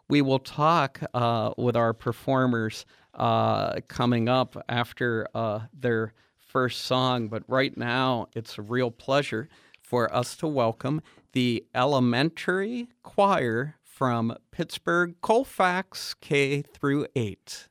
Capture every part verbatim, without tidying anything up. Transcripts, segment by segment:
we will talk uh, with our performers uh, coming up after uh, their first song. But right now, it's a real pleasure for us to welcome the elementary choir from Pittsburgh Colfax K through eight.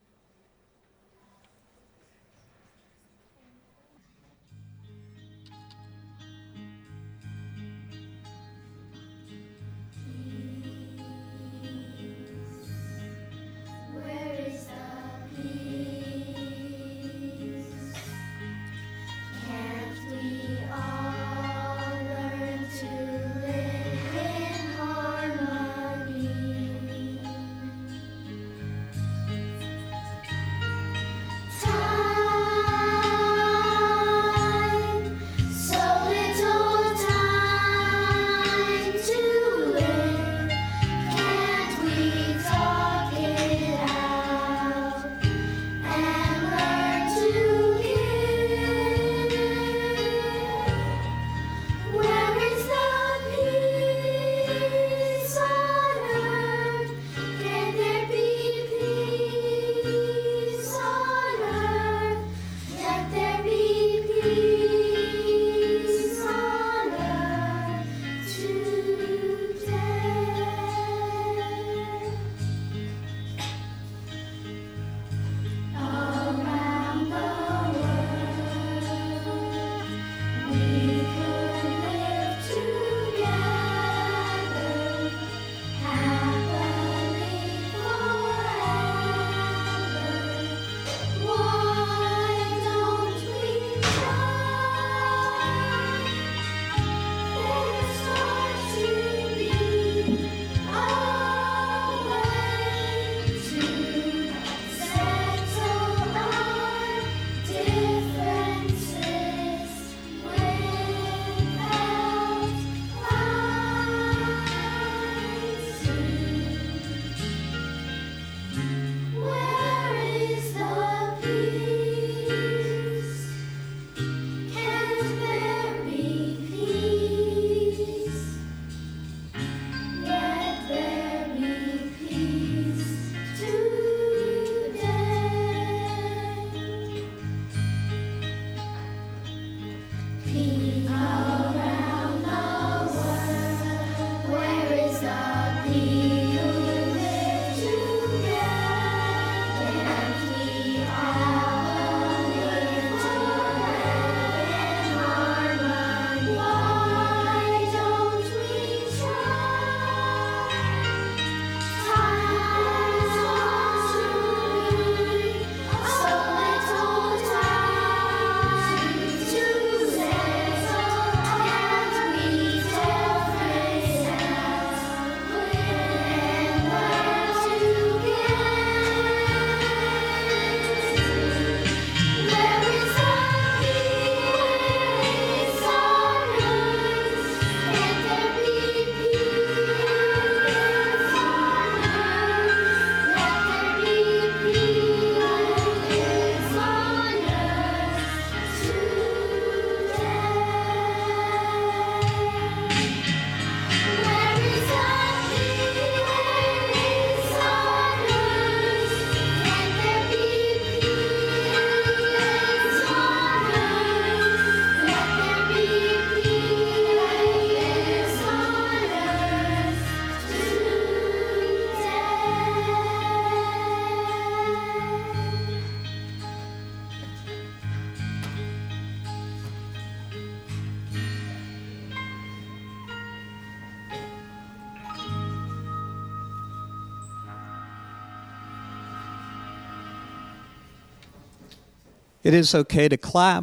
It is okay to clap.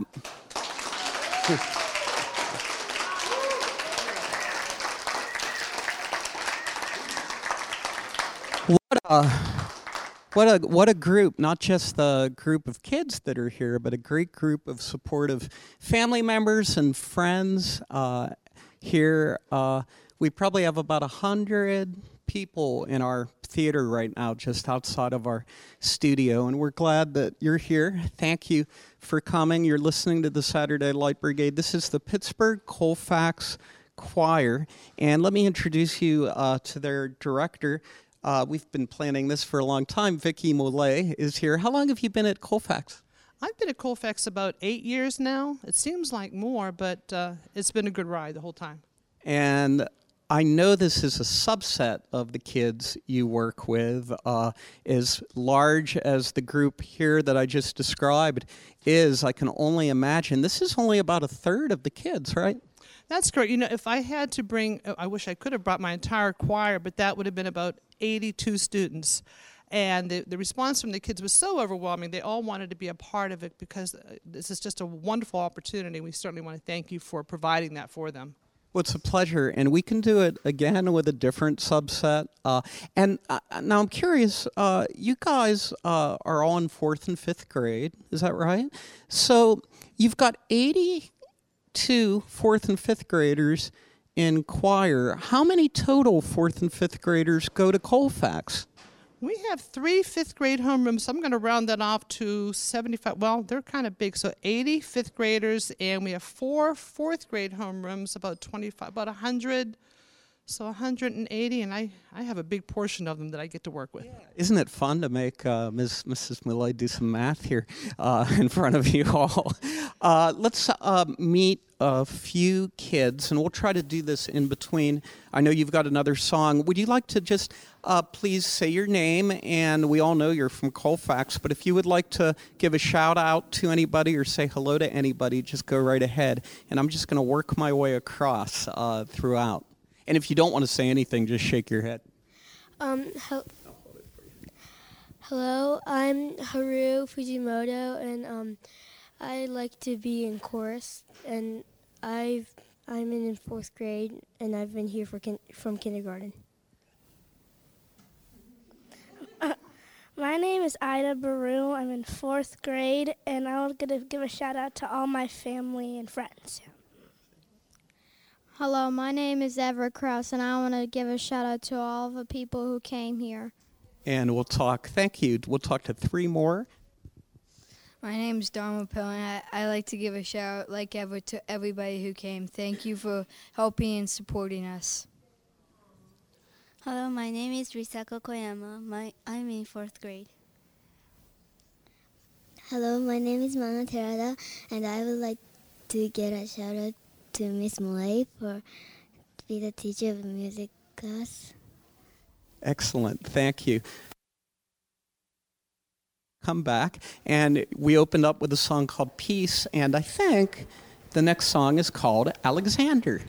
What a, what a, what a group, not just the group of kids that are here, but a great group of supportive family members and friends uh, here. Uh, we probably have about a hundred people in our theater right now, just outside of our studio, and we're glad that you're here. Thank you for coming. You're listening to the Saturday Light Brigade. This is the Pittsburgh Colfax Choir, and let me introduce you uh, to their director, Uh, we've been planning this for a long time. Vicki Mollet is here. How long have you been at Colfax? I've been at Colfax about eight years now. It seems like more, but uh, it's been a good ride the whole time. And I know this is a subset of the kids you work with. Uh, as large as the group here that I just described is, I can only imagine. This is only about a third of the kids, right? That's great. You know, if I had to bring, I wish I could have brought my entire choir, but that would have been about eighty-two students. And the, the response from the kids was so overwhelming. They all wanted to be a part of it because this is just a wonderful opportunity. We certainly want to thank you for providing that for them. Well, it's a pleasure, and we can do it again with a different subset. Uh, and uh, now I'm curious, uh, you guys uh, are all in fourth and fifth grade, is that right? So you've got eighty-two fourth and fifth graders in choir. How many total fourth and fifth graders go to Colfax? We have three fifth grade homerooms. So I'm going to round that off to seventy-five. Well, they're kind of big. So eighty fifth graders, and we have four fourth grade homerooms, about twenty-five, about one hundred. So one hundred eighty, and I, I have a big portion of them that I get to work with. Yeah. Isn't it fun to make uh, Miz Missus Millay do some math here uh, in front of you all? Uh, let's uh, meet a few kids, and we'll try to do this in between. I know you've got another song. Would you like to just uh, please say your name? And we all know you're from Colfax, but if you would like to give a shout out to anybody or say hello to anybody, just go right ahead. And I'm just going to work my way across uh, throughout. And if you don't want to say anything, just shake your head. Um, he- hello, I'm Haru Fujimoto, and um, I like to be in chorus. And I've I'm in fourth grade, and I've been here for kin- from kindergarten. Uh, my name is Ida Baru. I'm in fourth grade, and I'm going to give a shout out to all my family and friends. Hello, my name is Everett Krause, and I want to give a shout out to all of the people who came here. And we'll talk, thank you, we'll talk to three more. My name is Dharma Pill, and I, I like to give a shout out, like ever, to everybody who came. Thank you for helping and supporting us. Hello, my name is Risako Koyama. My, I'm in fourth grade. Hello, my name is Mama Terada, and I would like to get a shout out to Miss Molay for to be the teacher of the music class. Excellent, thank you. Come back, and we opened up with a song called Peace, and I think the next song is called Alexander.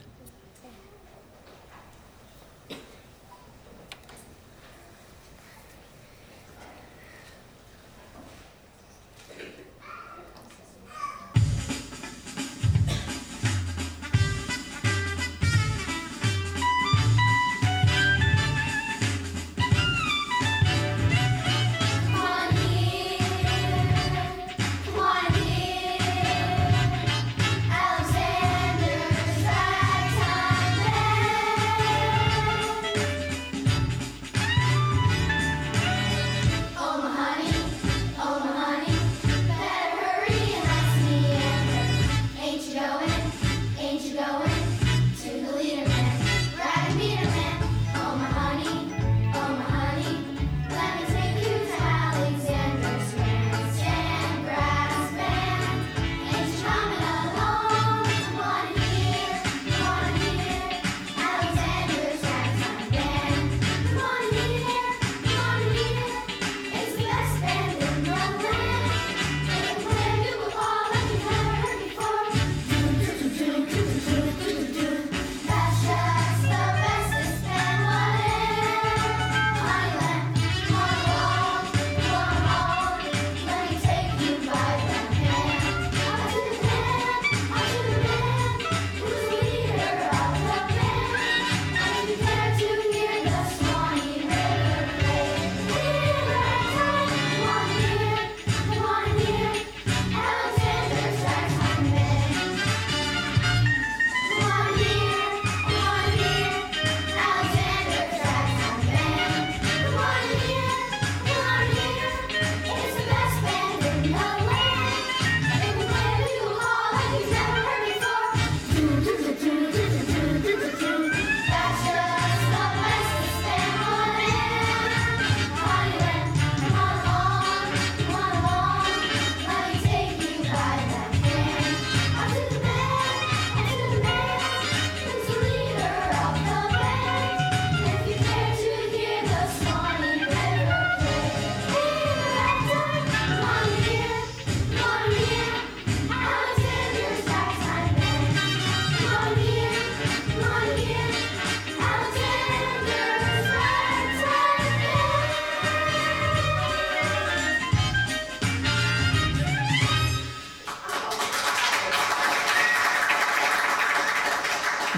Alexander,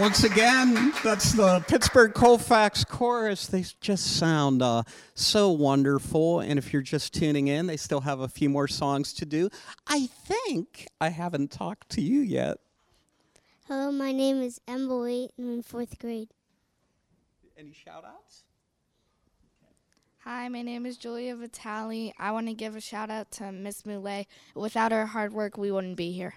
Once again, that's the Pittsburgh Colfax Chorus. They just sound uh, so wonderful. And if you're just tuning in, they still have a few more songs to do. I think I haven't talked to you yet. Hello, my name is Emily, and I'm in fourth grade. Any shout-outs? Hi, my name is Julia Vitale. I want to give a shout-out to Miss Moulet. Without her hard work, we wouldn't be here.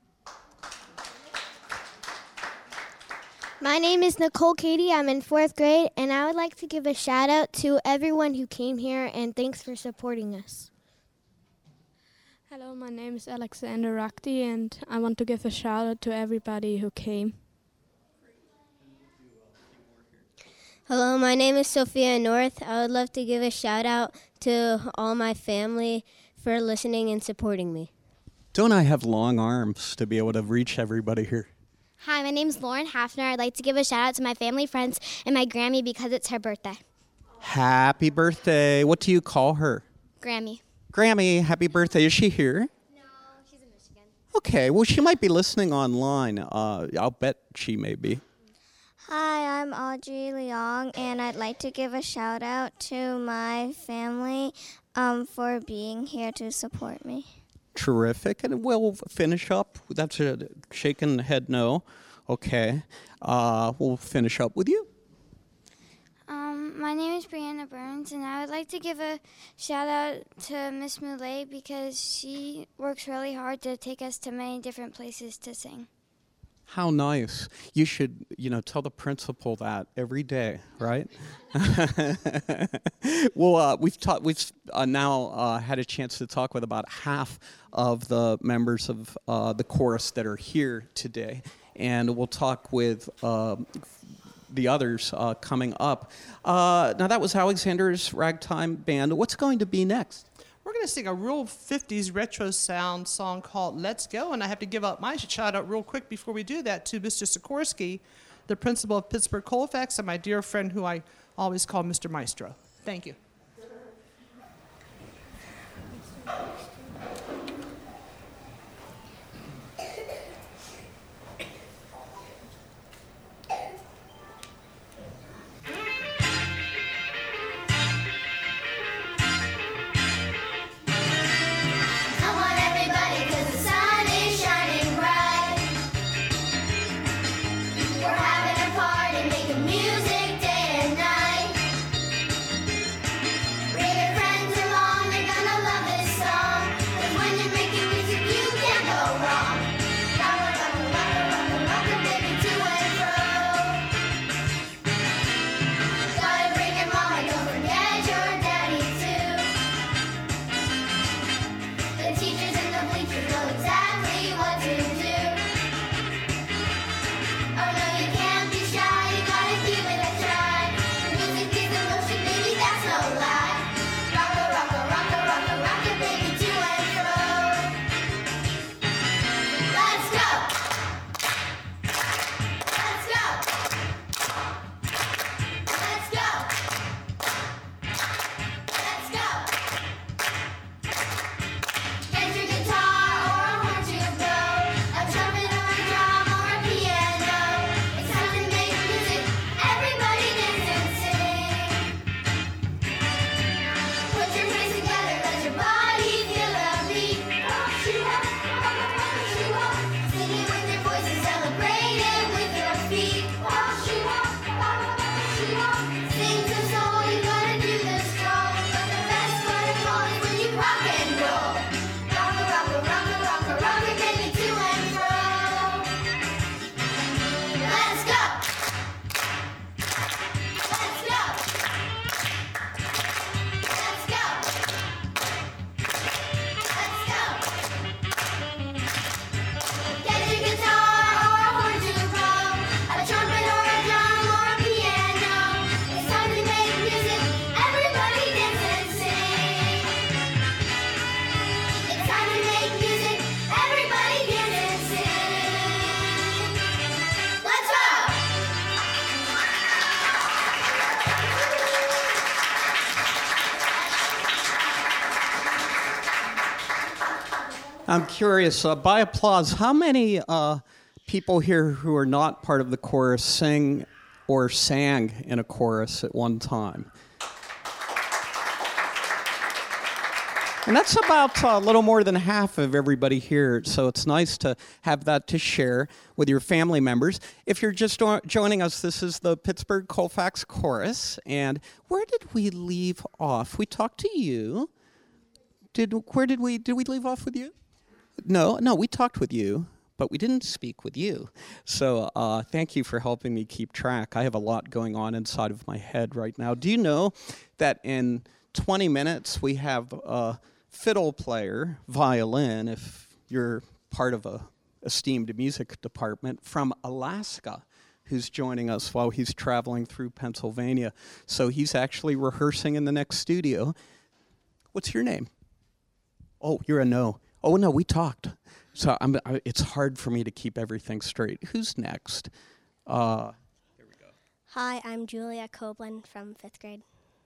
My name is Nicole Katie. I'm in fourth grade, and I would like to give a shout out to everyone who came here, and thanks for supporting us. Hello, my name is Alexander Rakti, and I want to give a shout out to everybody who came. Hello, my name is Sophia North. I would love to give a shout out to all my family for listening and supporting me. Don't I have long arms to be able to reach everybody here? Hi, my name is Lauren Hafner. I'd like to give a shout out to my family, friends, and my Grammy because it's her birthday. Happy birthday. What do you call her? Grammy. Grammy, happy birthday. Is she here? No, she's in Michigan. Okay, well, she might be listening online. Uh, I'll bet she may be. Hi, I'm Audrey Leong, and I'd like to give a shout out to my family um, for being here to support me. Terrific. And we'll finish up. That's a shaking head no. Okay. Uh, we'll finish up with you. Um, my name is Brianna Burns, and I would like to give a shout out to Miss Moulet because she works really hard to take us to many different places to sing. How nice. You should, you know, tell the principal that every day, right? Well, uh, we've taught, we've uh, now uh, had a chance to talk with about half of the members of uh, the chorus that are here today, and we'll talk with uh, the others uh, coming up. Uh, now, that was Alexander's Ragtime Band. What's going to be next? We're going to sing a real fifties retro sound song called Let's Go, and I have to give out my shout out real quick before we do that to Mister Sikorsky, the principal of Pittsburgh Colfax, and my dear friend who I always call Mister Maestro. Thank you. I'm curious, uh, by applause, how many uh, people here who are not part of the chorus sing or sang in a chorus at one time? And that's about a little more than half of everybody here, so it's nice to have that to share with your family members. If you're just jo- joining us, this is the Pittsburgh Colfax Chorus, and where did we leave off? We talked to you. Did where did we did we leave off with you? No, no, we talked with you, but we didn't speak with you. So uh, thank you for helping me keep track. I have a lot going on inside of my head right now. Do you know that in twenty minutes we have a fiddle player, violin, if you're part of a esteemed music department, from Alaska, who's joining us while he's traveling through Pennsylvania. So he's actually rehearsing in the next studio. What's your name? Oh, you're a no. Oh, no, we talked. So I'm, I, it's hard for me to keep everything straight. Who's next? Uh, here we go. Hi, I'm Julia Copeland from fifth grade.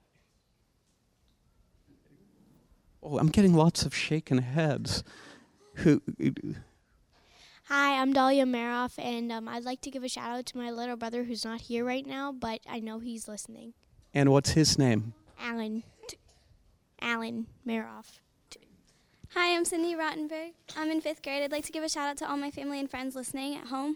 Oh, I'm getting lots of shaken heads. Who? Hi, I'm Dahlia Maroff, and um, I'd like to give a shout out to my little brother who's not here right now, but I know he's listening. And what's his name? Alan. Alan Maroff. Hi, I'm Cindy Rottenberg. I'm in fifth grade. I'd like to give a shout out to all my family and friends listening at home.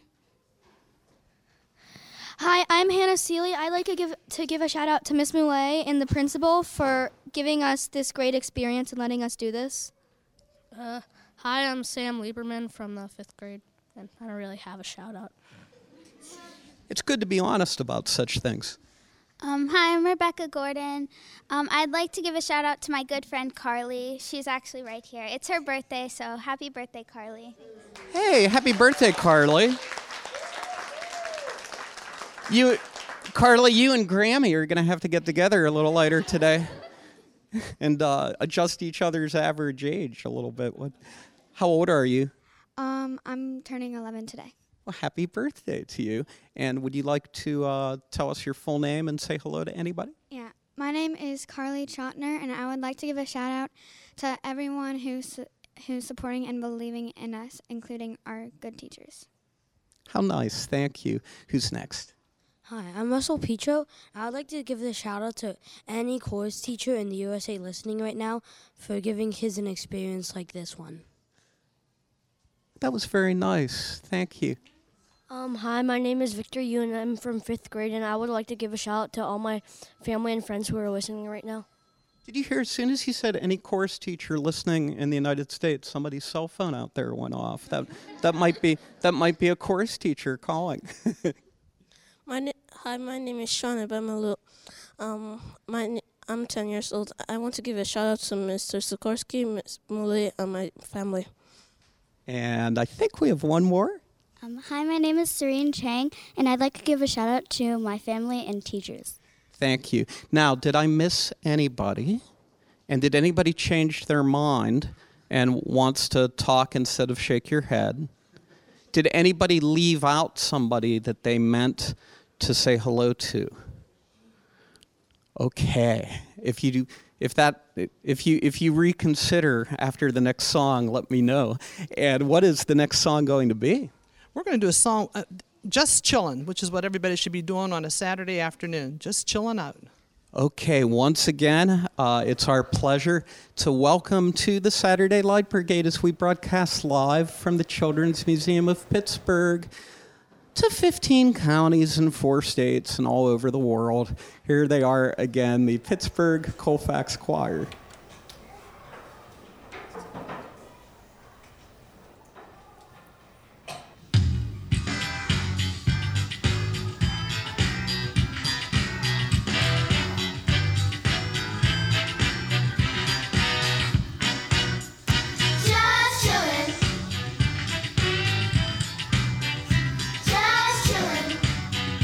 Hi, I'm Hannah Seeley. I'd like to give to give a shout out to Miss Moulet and the principal for giving us this great experience and letting us do this. Uh, hi, I'm Sam Lieberman from the fifth grade, and I don't really have a shout out. It's good to be honest about such things. Um, hi, I'm Rebecca Gordon. Um, I'd like to give a shout out to my good friend Carly. She's actually right here. It's her birthday, so happy birthday, Carly. Hey, happy birthday, Carly. You, Carly, you and Grammy are going to have to get together a little later today and uh, adjust each other's average age a little bit. What? How old are you? Um, I'm turning eleven today. Well, happy birthday to you. And would you like to uh, tell us your full name and say hello to anybody? Yeah, my name is Carly Trotner, and I would like to give a shout out to everyone who's who's supporting and believing in us, including our good teachers. How nice. Thank you. Who's next? Hi, I'm Russell Petro. I would like to give a shout out to any chorus teacher in the U S A listening right now for giving kids an experience like this one. That was very nice. Thank you. Um, hi, my name is Victor Yu, and I'm from fifth grade, and I would like to give a shout out to all my family and friends who are listening right now. Did you hear as soon as he said any chorus teacher listening in the United States, somebody's cell phone out there went off? That that might be that might be a chorus teacher calling. My na- Hi, my name is Sean Abemalu. Um, my na- I'm ten years old. I want to give a shout out to Mister Sikorsky, Miss Mule, and my family. And I think we have one more. Um, hi, my name is Serene Chang, and I'd like to give a shout out to my family and teachers. Thank you. Now, did I miss anybody? And did anybody change their mind and wants to talk instead of shake your head? Did anybody leave out somebody that they meant to say hello to? Okay. If you do, if that, if you if you reconsider after the next song, let me know. And what is the next song going to be? We're going to do a song, uh, Just Chillin', which is what everybody should be doing on a Saturday afternoon, just chilling out. Okay, once again, uh, it's our pleasure to welcome to the Saturday Light Brigade as we broadcast live from the Children's Museum of Pittsburgh to fifteen counties and four states and all over the world. Here they are again, the Pittsburgh Colfax Choir.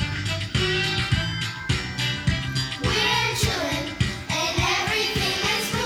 We're chillin', and everything is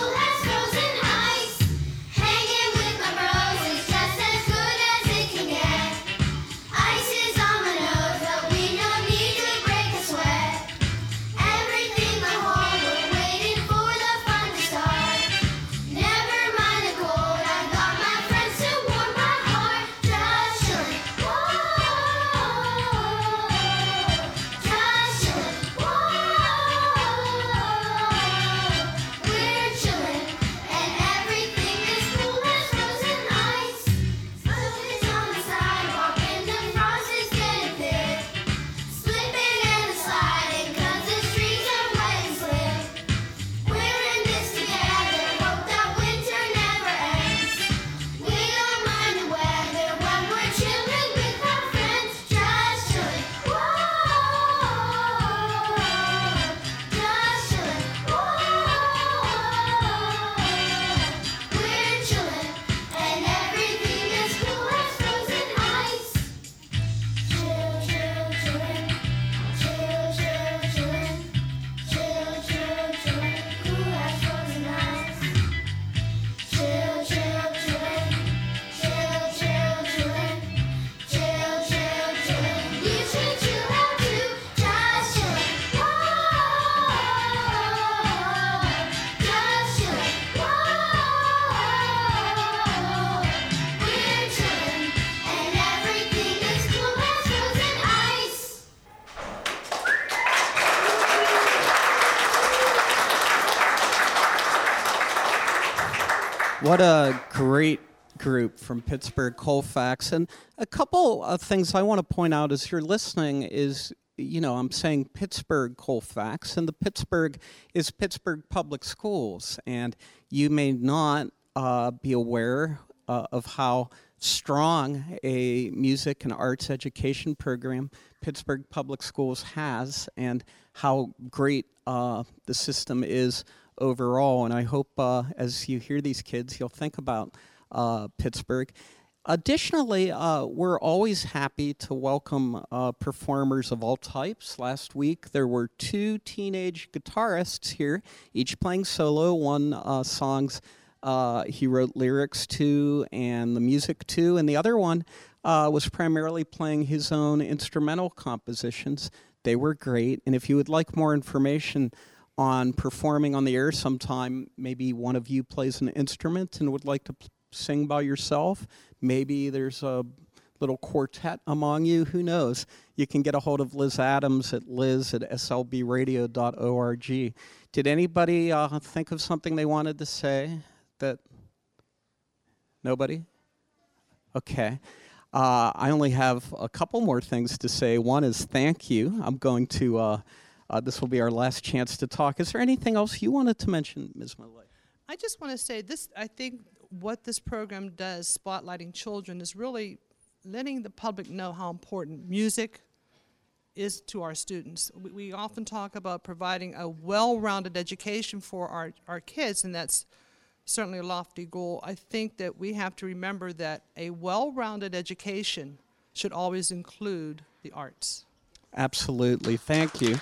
What a great group from Pittsburgh Colfax. And a couple of things I want to point out as you're listening is, you know, I'm saying Pittsburgh Colfax, and the Pittsburgh is Pittsburgh Public Schools. And you may not uh, be aware uh, of how strong a music and arts education program Pittsburgh Public Schools has, and how great uh, the system is overall. And I hope uh, as you hear these kids, you'll think about uh, Pittsburgh. Additionally, uh, we're always happy to welcome uh, performers of all types. Last week, there were two teenage guitarists here, each playing solo. One uh, songs uh, he wrote lyrics to and the music to, and the other one uh, was primarily playing his own instrumental compositions. They were great, and if you would like more information on performing on the air sometime, maybe one of you plays an instrument and would like to p- sing by yourself. Maybe there's a little quartet among you, who knows? You can get a hold of Liz Adams at liz at s l b radio dot org. Did anybody uh, think of something they wanted to say? That nobody? Okay. Uh, I only have a couple more things to say. One is thank you. I'm going to, uh, uh, this will be our last chance to talk. Is there anything else you wanted to mention, Miz Millay? I just want to say this, I think what this program does, spotlighting children, is really letting the public know how important music is to our students. We, we often talk about providing a well-rounded education for our, our kids, and that's certainly a lofty goal. I think that we have to remember that a well-rounded education should always include the arts. Absolutely. Thank you.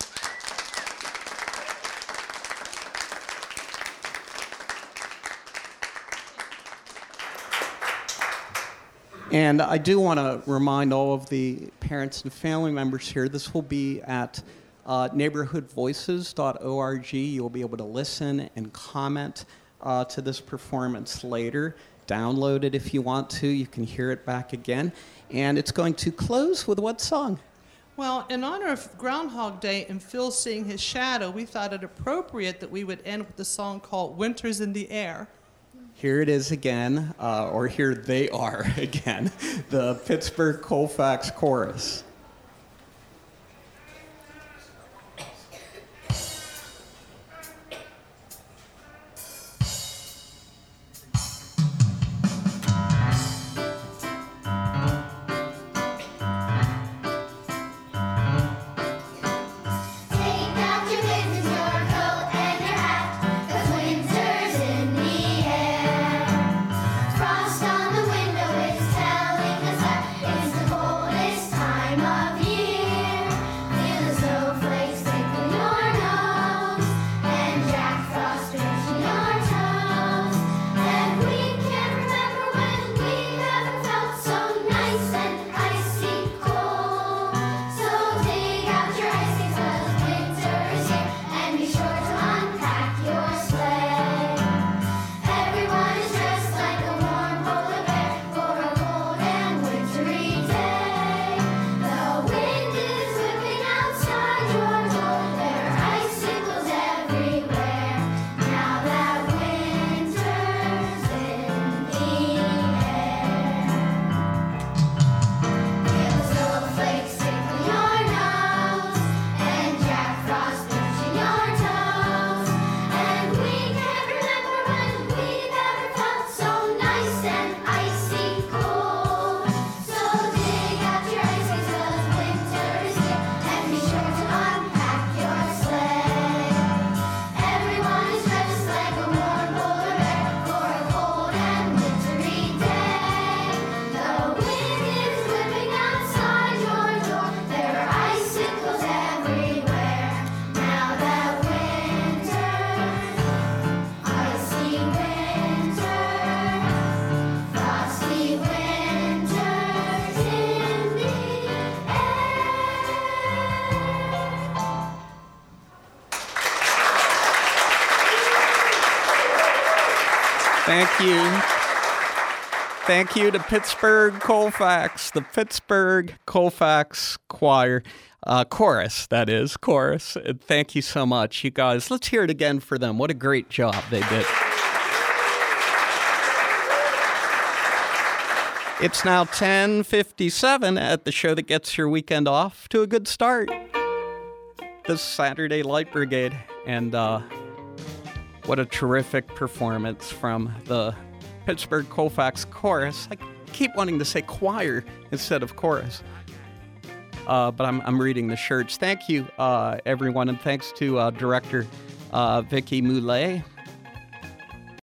And I do want to remind all of the parents and family members here, this will be at uh, neighborhood voices dot org. You'll be able to listen and comment uh, to this performance later. Download it if you want to. You can hear it back again. And it's going to close with what song? Well, in honor of Groundhog Day and Phil seeing his shadow, we thought it appropriate that we would end with a song called Winter's in the Air. Here it is again, uh, or here they are again, the Pittsburgh Colfax Chorus. Thank you. Thank you to Pittsburgh Colfax, the Pittsburgh Colfax Choir, uh, chorus, that is, chorus. And thank you so much, you guys. Let's hear it again for them. What a great job they did. It's now ten fifty-seven at the show that gets your weekend off to a good start. The Saturday Light Brigade. And uh, what a terrific performance from the Pittsburgh Colfax Chorus. I keep wanting to say choir instead of chorus. Uh, but I'm, I'm reading the shirts. Thank you, uh, everyone, and thanks to uh, Director uh, Vicki Moulet